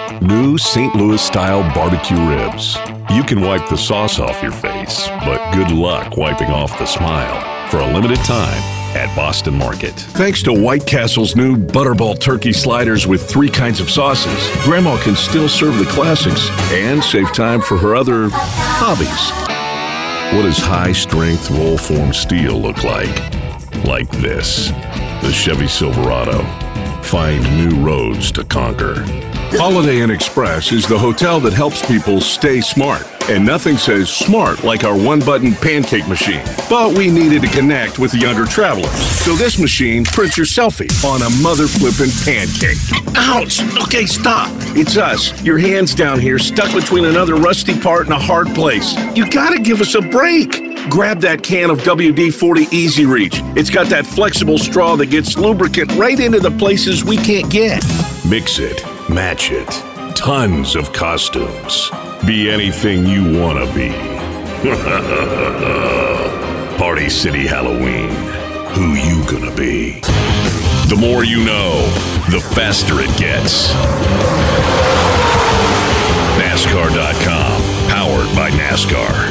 New St. Louis-style barbecue ribs. You can wipe the sauce off your face, but good luck wiping off the smile. For a limited time at Boston Market. Thanks to White Castle's new Butterball turkey sliders with 3 kinds of sauces, Grandma can still serve the classics and save time for her other hobbies. What does high-strength roll-form steel look like? Like this. The Chevy Silverado. Find new roads to conquer. Holiday Inn Express is the hotel that helps people stay smart. And nothing says smart like our one-button pancake machine. But we needed to connect with the younger travelers. So this machine prints your selfie on a mother-flippin' pancake. Ouch! Okay, stop. It's us. Your hands down here stuck between another rusty part and a hard place. You gotta give us a break. Grab that can of WD-40 Easy Reach. It's got that flexible straw that gets lubricant right into the places we can't get. Mix it. Match it. Tons of costumes. Be anything you want to be. Party City Halloween. Who you gonna be? The more you know, the faster it gets. NASCAR.com. Powered by NASCAR.